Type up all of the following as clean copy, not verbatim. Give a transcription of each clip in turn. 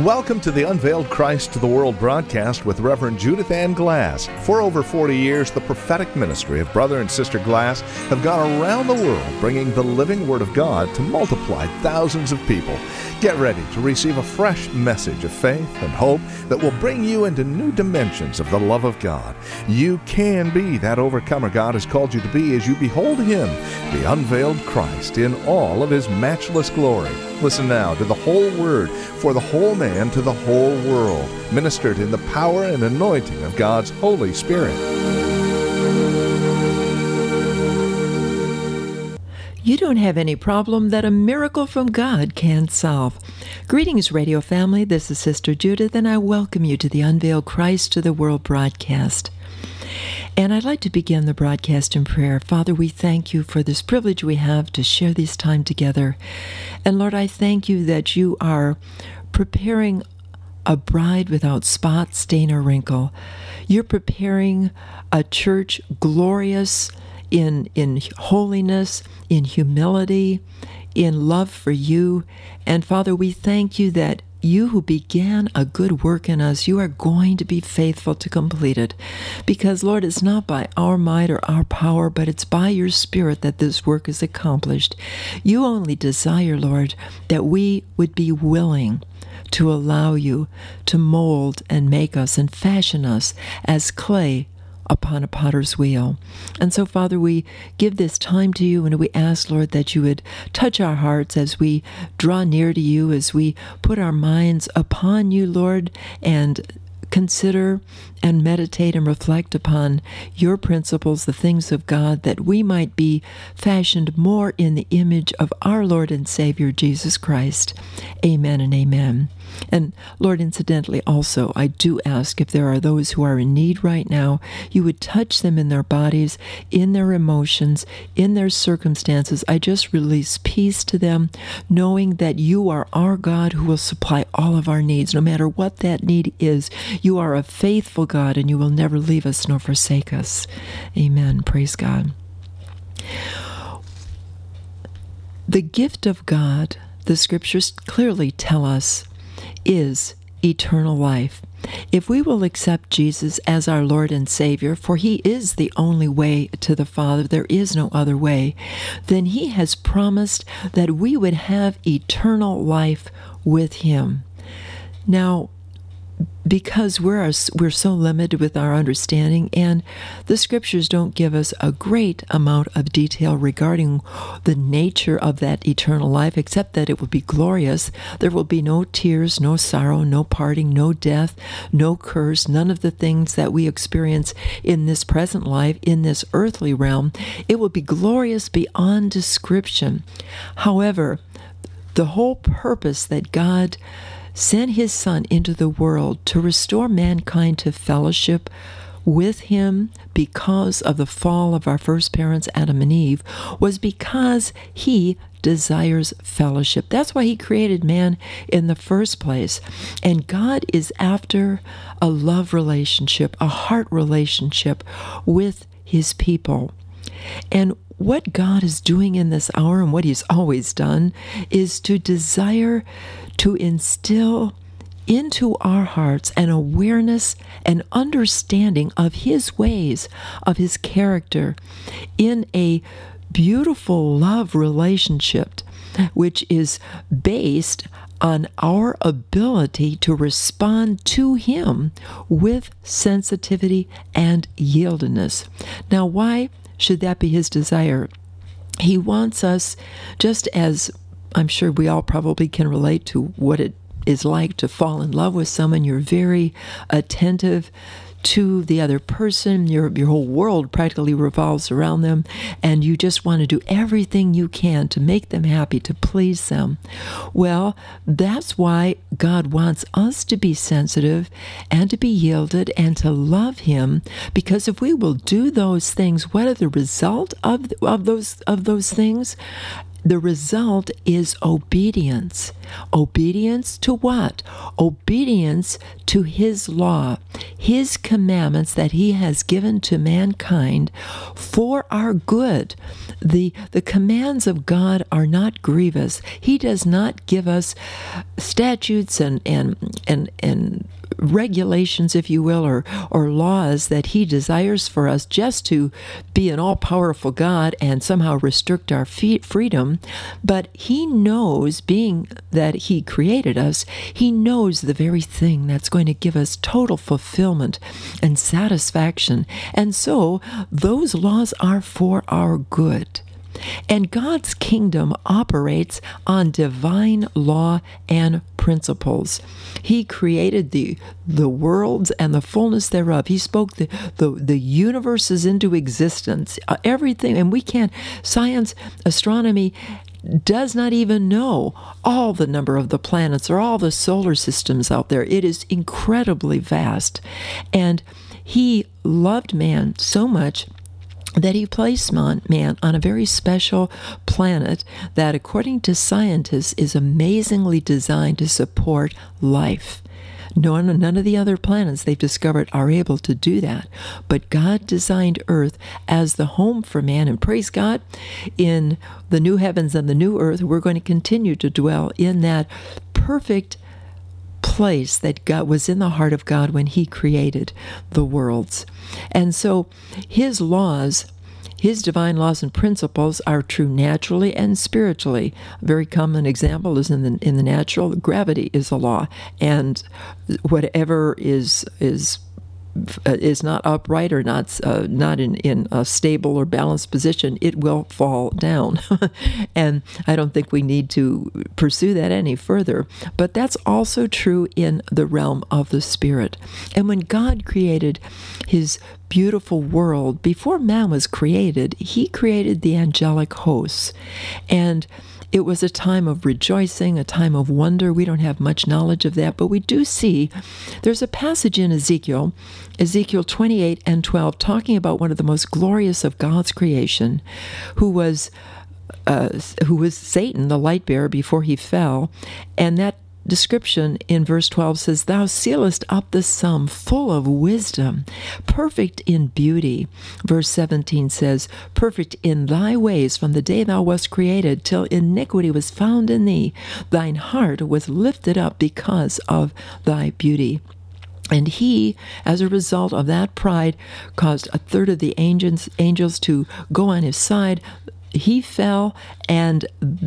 Welcome to the Unveiled Christ to the World broadcast with Reverend Judith Ann Glass. For over 40 years, the prophetic ministry of Brother and Sister Glass have gone around the world bringing the living Word of God to multiply thousands of people. Get ready to receive a fresh message of faith and hope that will bring you into new dimensions of the love of God. You can be that overcomer God has called you to be as you behold Him, the unveiled Christ, in all of His matchless glory. Listen now to the whole Word for the whole man to the whole world, ministered in the power and anointing of God's Holy Spirit. You don't have any problem that a miracle from God can't solve. Greetings, radio family. This is Sister Judith, and I welcome you to the Unveiled Christ to the World broadcast. And I'd like to begin the broadcast in prayer. Father, we thank you for this privilege we have to share this time together. And Lord, I thank you that you are preparing a bride without spot, stain, or wrinkle. You're preparing a church glorious in holiness, in humility, in love for you. And Father, we thank you that you who began a good work in us, you are going to be faithful to complete it. Because, Lord, it's not by our might or our power, but it's by your Spirit that this work is accomplished. You only desire, Lord, that we would be willing to allow you to mold and make us and fashion us as clay upon a potter's wheel. And so, Father, we give this time to you, and we ask, Lord, that you would touch our hearts as we draw near to you, as we put our minds upon you, Lord, and consider and meditate and reflect upon your principles, the things of God, that we might be fashioned more in the image of our Lord and Savior, Jesus Christ. Amen and amen. And Lord, incidentally, also, I do ask if there are those who are in need right now, you would touch them in their bodies, in their emotions, in their circumstances. I just release peace to them, knowing that you are our God who will supply all of our needs, no matter what that need is. You are a faithful God, and you will never leave us nor forsake us. Amen. Praise God. The gift of God, the Scriptures clearly tell us, is eternal life. If we will accept Jesus as our Lord and Savior, for He is the only way to the Father, there is no other way, then He has promised that we would have eternal life with Him. Now, because we're so limited with our understanding, and the Scriptures don't give us a great amount of detail regarding the nature of that eternal life, except that it will be glorious. There will be no tears, no sorrow, no parting, no death, no curse, none of the things that we experience in this present life, in this earthly realm. It will be glorious beyond description. However, the whole purpose that God sent His Son into the world to restore mankind to fellowship with Him because of the fall of our first parents, Adam and Eve, was because He desires fellowship. That's why He created man in the first place. And God is after a love relationship, a heart relationship with His people. And what God is doing in this hour, and what He's always done, is to desire to instill into our hearts an awareness and understanding of His ways, of His character, in a beautiful love relationship, which is based on our ability to respond to Him with sensitivity and yieldedness. Now, why should that be His desire? He wants us, just as I'm sure we all probably can relate to what it is like to fall in love with someone. You're very attentive to the other person. Your whole world practically revolves around them, and you just want to do everything you can to make them happy, to please them. Well, that's why God wants us to be sensitive and to be yielded and to love Him, because if we will do those things, what are the result of those things? the result is obedience. Obedience to what? Obedience to His law, His commandments that He has given to mankind for our good. The commands of God are not grievous. He does not give us statutes and regulations, if you will, or laws that He desires for us just to be an all-powerful God and somehow restrict our freedom. But He knows, being that He created us, He knows the very thing that's going to give us total fulfillment and satisfaction. And so those laws are for our good. And God's kingdom operates on divine law and principles. He created the worlds and the fullness thereof. He spoke the universes into existence. Everything, and we can't, science, astronomy does not even know all the number of the planets or all the solar systems out there. It is incredibly vast. And He loved man so much that He placed man on a very special planet that, according to scientists, is amazingly designed to support life. None of the other planets they've discovered are able to do that. But God designed Earth as the home for man, and praise God, in the new heavens and the new earth, we're going to continue to dwell in that perfect place that God was in the heart of God when He created the worlds. And so His laws, His divine laws and principles, are true naturally and spiritually. A very common example is in the natural. Gravity is a law, and whatever is not upright or not in a stable or balanced position, it will fall down. And I don't think we need to pursue that any further. But that's also true in the realm of the Spirit. And when God created His beautiful world, before man was created, He created the angelic hosts. And it was a time of rejoicing, a time of wonder. We don't have much knowledge of that, but we do see there's a passage in Ezekiel 28 and 12, talking about one of the most glorious of God's creation, who was Satan, the light bearer, before he fell. And that description in verse 12 says, "Thou sealest up the sum, full of wisdom, perfect in beauty." Verse 17 says, "Perfect in thy ways from the day thou wast created, till iniquity was found in thee. Thine heart was lifted up because of thy beauty." And He, as a result of that pride, caused a third of the angels to go on His side. He fell, and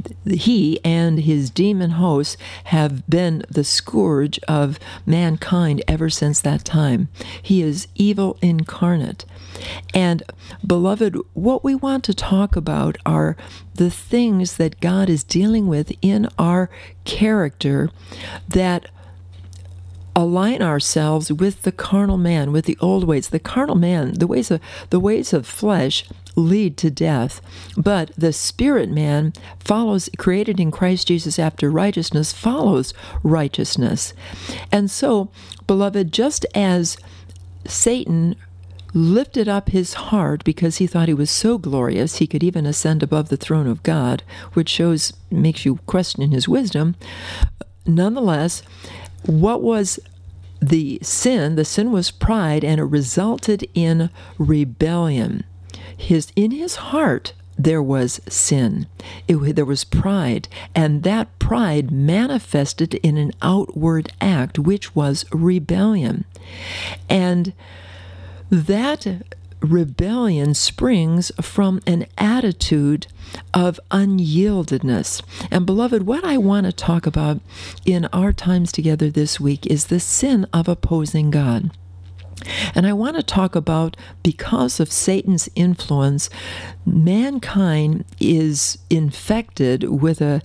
he and his demon hosts have been the scourge of mankind ever since that time. He is evil incarnate. And, beloved, what we want to talk about are the things that God is dealing with in our character that align ourselves with the carnal man, with the old ways. The carnal man, the ways of flesh lead to death, but the spirit man follows, created in Christ Jesus after righteousness, follows righteousness. And so, beloved, just as Satan lifted up his heart because he thought he was so glorious he could even ascend above the throne of God, which makes you question His wisdom, nonetheless, what was the sin? The sin was pride, and it resulted in rebellion. In his heart, there was sin. There was pride, and that pride manifested in an outward act, which was rebellion. And that rebellion springs from an attitude of unyieldedness. And beloved, what I want to talk about in our times together this week is the sin of opposing God. And I want to talk about, because of Satan's influence, mankind is infected with a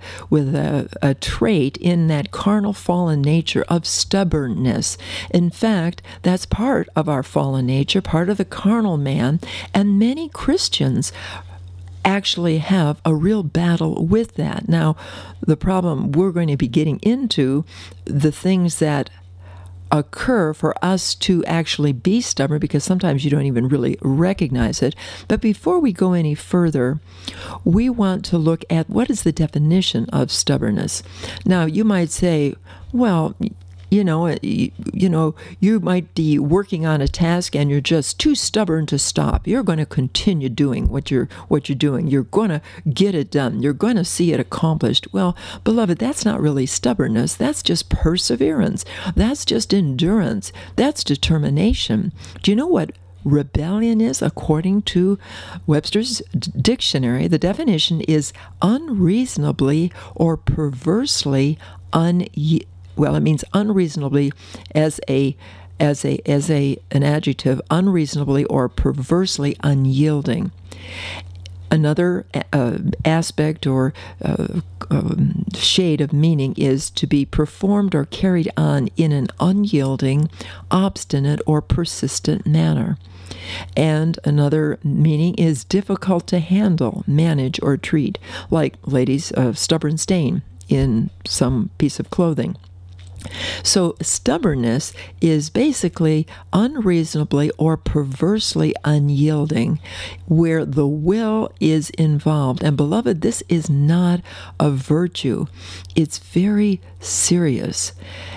trait in that carnal fallen nature of stubbornness. In fact, that's part of our fallen nature, part of the carnal man, and many Christians actually have a real battle with that. Now, the problem we're going to be getting into, the things that occur for us to actually be stubborn, because sometimes you don't even really recognize it. But before we go any further, we want to look at what is the definition of stubbornness. Now, you might say, well, you might be working on a task and you're just too stubborn to stop. You're going to continue doing what you're doing. You're going to get it done. You're going to see it accomplished. Well, beloved, that's not really stubbornness. That's just perseverance. That's just endurance. That's determination. Do you know what rebellion is? According to Webster's dictionary, the definition is unreasonably or perversely it means unreasonably as an adjective, unreasonably or perversely unyielding. Another aspect or shade of meaning is to be performed or carried on in an unyielding, obstinate, or persistent manner. And another meaning is difficult to handle, manage, or treat, like, ladies, a stubborn stain in some piece of clothing. So stubbornness is basically unreasonably or perversely unyielding, where the will is involved. And beloved, this is not a virtue. It's very serious.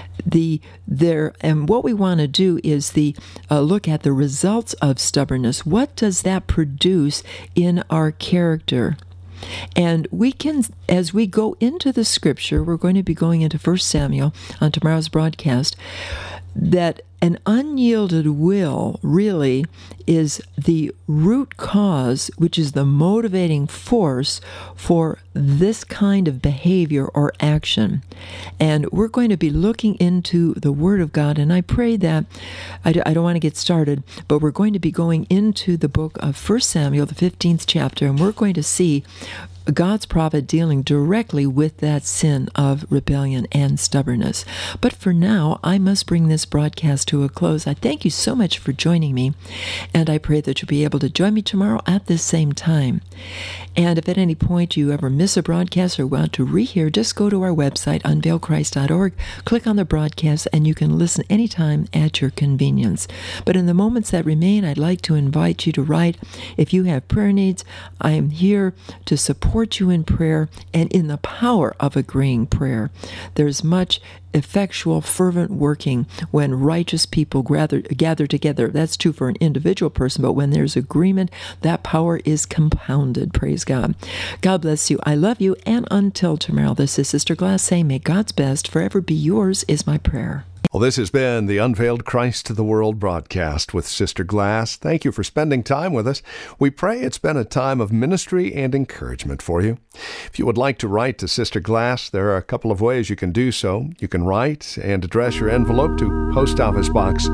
And what we want to do is look at the results of stubbornness. What does that produce in our character? And we can, as we go into the scripture, we're going to be going into 1 Samuel on tomorrow's broadcast, that an unyielded will really is the root cause, which is the motivating force for this kind of behavior or action. And we're going to be looking into the Word of God, and I pray that, I don't want to get started, but we're going to be going into the book of 1 Samuel, the 15th chapter, and we're going to see God's prophet dealing directly with that sin of rebellion and stubbornness. But for now, I must bring this broadcast to a close. I thank you so much for joining me, and I pray that you'll be able to join me tomorrow at this same time. And if at any point you ever miss a broadcast or want to rehear, just go to our website, unveiledchrist.org, click on the broadcast, and you can listen anytime at your convenience. But in the moments that remain, I'd like to invite you to write. If you have prayer needs, I am here to support you in prayer and in the power of agreeing prayer. There's much effectual, fervent working when righteous people gather together. That's true for an individual person, but when there's agreement, that power is compounded. Praise God. God bless you. I love you. And until tomorrow, this is Sister Glass saying, may God's best forever be yours is my prayer. Well, this has been the Unveiled Christ to the World broadcast with Sister Glass. Thank you for spending time with us. We pray it's been a time of ministry and encouragement for you. If you would like to write to Sister Glass, there are a couple of ways you can do so. You can write and address your envelope to Post Office Box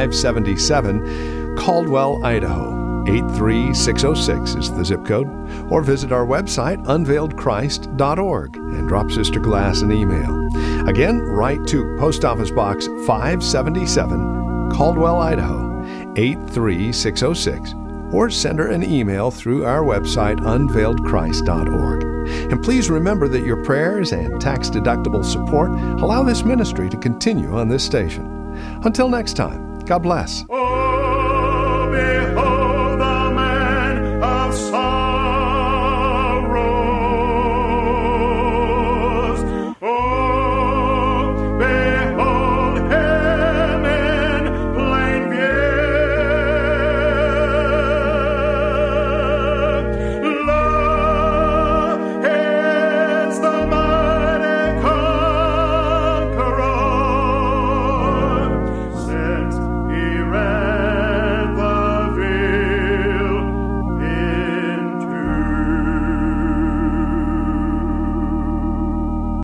577, Caldwell, Idaho. 83606 is the zip code, or visit our website, unveiledchrist.org, and drop Sister Glass an email. Again, write to Post Office Box 577, Caldwell, Idaho, 83606, or send her an email through our website, unveiledchrist.org. And please remember that your prayers and tax-deductible support allow this ministry to continue on this station. Until next time, God bless. Oh, behold.